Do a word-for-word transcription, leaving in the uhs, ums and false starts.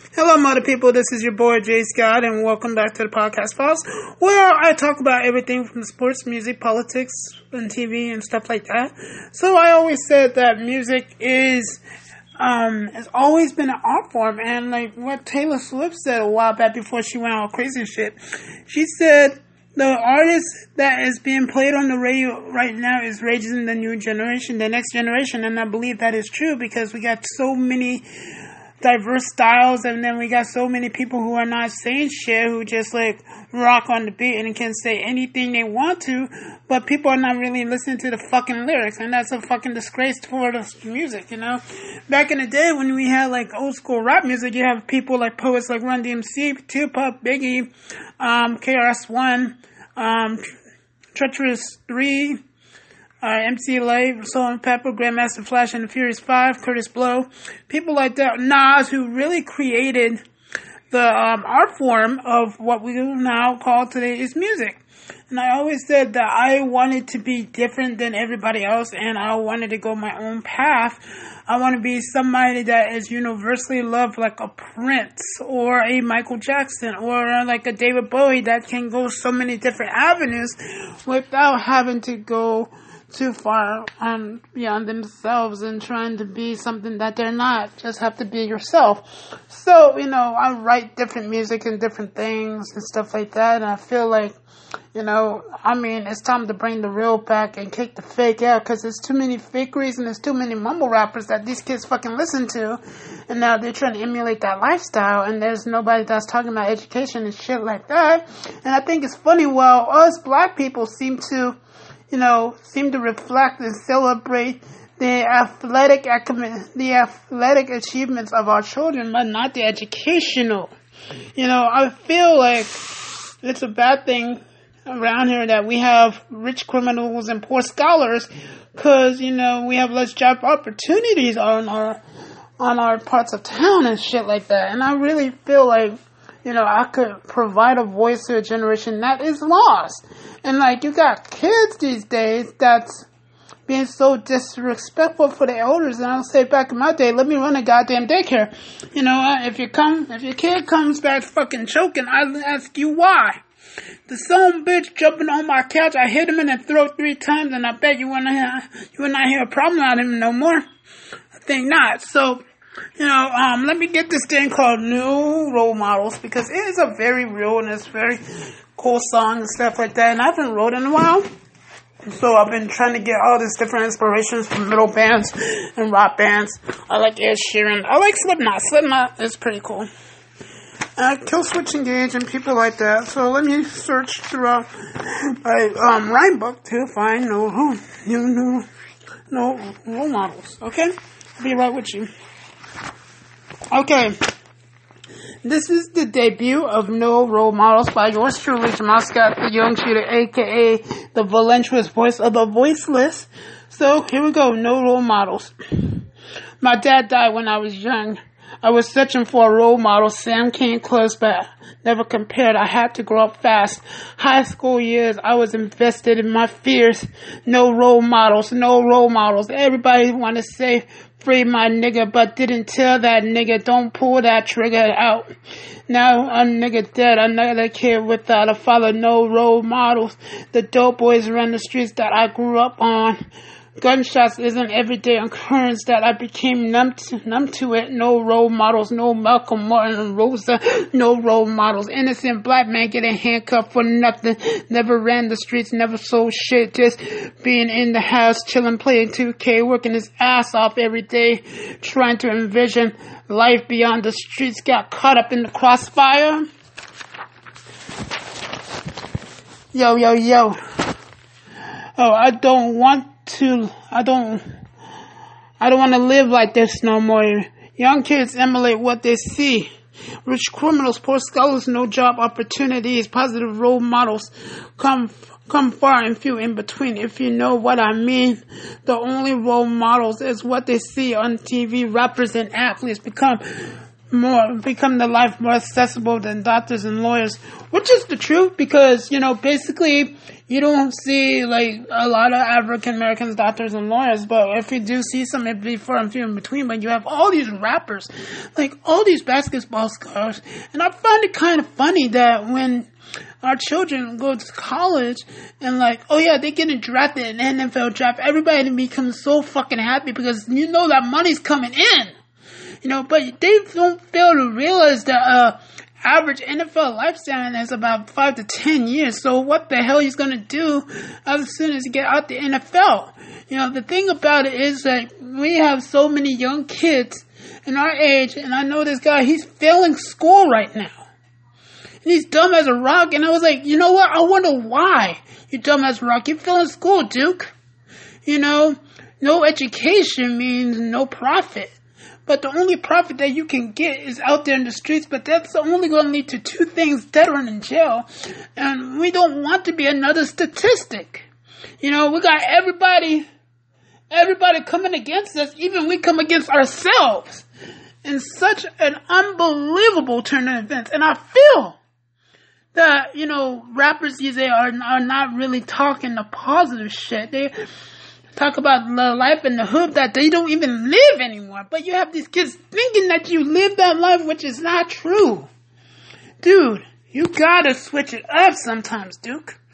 Hello, mother people. This is your boy Jay Scott, and welcome back to the podcast files, where I talk about everything from sports, music, politics, and T V and stuff like that. So I always said that music is um has always been an art form, and like what Taylor Swift said a while back before she went all crazy and shit, she said the artist that is being played on the radio right now is raising the new generation, the next generation, and I believe that is true because we got so many diverse styles, and then we got so many people who are not saying shit, who just like rock on the beat and can say anything they want to, but people are not really listening to the fucking lyrics, and that's a fucking disgrace for the music, you know? Back in the day when we had like old school rap music, you have people like poets like Run D M C, Tupac, Biggie, um, K R S One, um, Treacherous Three, Uh, M C Light, Soul and Pepper, Grandmaster Flash and the Furious Five, Curtis Blow, people like that, Nas, who really created the um, art form of what we now call today is music. And I always said that I wanted to be different than everybody else, and I wanted to go my own path. I want to be somebody that is universally loved, like a Prince or a Michael Jackson or like a David Bowie, that can go so many different avenues without having to go too far um, beyond themselves and trying to be something that they're not. Just have to be yourself. So, you know, I write different music and different things and stuff like that, and I feel like, you know, I mean, it's time to bring the real back and kick the fake out, because there's too many fakeries and there's too many mumble rappers that these kids fucking listen to, and now they're trying to emulate that lifestyle, and there's nobody that's talking about education and shit like that. And I think it's funny, well, us black people seem to you know, seem to reflect and celebrate the athletic the athletic achievements of our children, but not the educational. You know, I feel like it's a bad thing around here that we have rich criminals and poor scholars, because, you know, we have less job opportunities on our on our parts of town and shit like that. And I really feel like, you know, I could provide a voice to a generation that is lost. And, like, you got kids these days that's being so disrespectful for the elders. And I'll say, back in my day, let me run a goddamn daycare. You know, if you come, if your kid comes back fucking choking, I'll ask you why. The son bitch jumping on my couch, I hit him in the throat three times, and I bet you wouldn't have, you would not hear a problem out of him no more. I think not. So, you know, um, let me get this thing called New Role Models, because it is a very real and it's very cool song and stuff like that, and I haven't wrote in a while, so I've been trying to get all these different inspirations from metal bands and rock bands. I like Ed Sheeran, I like Slipknot, Slipknot is pretty cool, uh, Killswitch Engage and people like that. So let me search throughout my um, rhyme book to find no, no, no, no role models, okay? I'll be right with you. Okay, this is the debut of No Role Models by yours truly, Jamal Scott, the young shooter, aka the voluptuous voice of the voiceless. So here we go, No Role Models. My dad died when I was young. I was searching for a role model. Sam came close, but never compared. I had to grow up fast. High school years, I was invested in my fears. No role models, no role models. Everybody want to say, free my nigga, but didn't tell that nigga, don't pull that trigger out. Now a nigga dead, another kid without a father, no role models. The dope boys run the streets that I grew up on. Gunshots is an everyday occurrence that I became numb to, numb to it. No role models, no Malcolm Martin and Rosa, no role models. Innocent black man getting handcuffed for nothing. Never ran the streets, never sold shit. Just being in the house, chilling, playing two K, working his ass off every day, trying to envision life beyond the streets. Got caught up in the crossfire. Yo, yo, yo. Oh, I don't want to, I don't, I don't want to live like this no more. Young kids emulate what they see. Rich criminals, poor scholars, no job opportunities, positive role models come, come far and few in between, if you know what I mean. The only role models is what they see on T V. Rappers and athletes become more, become the life more accessible than doctors and lawyers, which is the truth because, you know, basically you don't see like a lot of African Americans, doctors and lawyers, but if you do see some, it'd be far and few in between, but you have all these rappers, like all these basketball stars, and I find it kind of funny that when our children go to college and like, oh yeah, they getting drafted in the N F L draft, everybody becomes so fucking happy because you know that money's coming in. You know, but they don't fail to realize that uh, average N F L lifespan is about five to ten years. So what the hell he's gonna do as soon as he get out the N F L? You know, the thing about it is that we have so many young kids in our age, and I know this guy, he's failing school right now. And he's dumb as a rock, and I was like, you know what? I wonder why you dumb as a rock. You're failing school, Duke. You know, no education means no profit. But the only profit that you can get is out there in the streets, but that's only going to lead to two things, dead or in jail. And we don't want to be another statistic. You know, we got everybody, everybody coming against us, even we come against ourselves in such an unbelievable turn of events. And I feel that, you know, rappers these days are, are not really talking the positive shit. They talk about the life in the hood that they don't even live anymore. But you have these kids thinking that you live that life, which is not true. Dude, you gotta switch it up sometimes, Duke.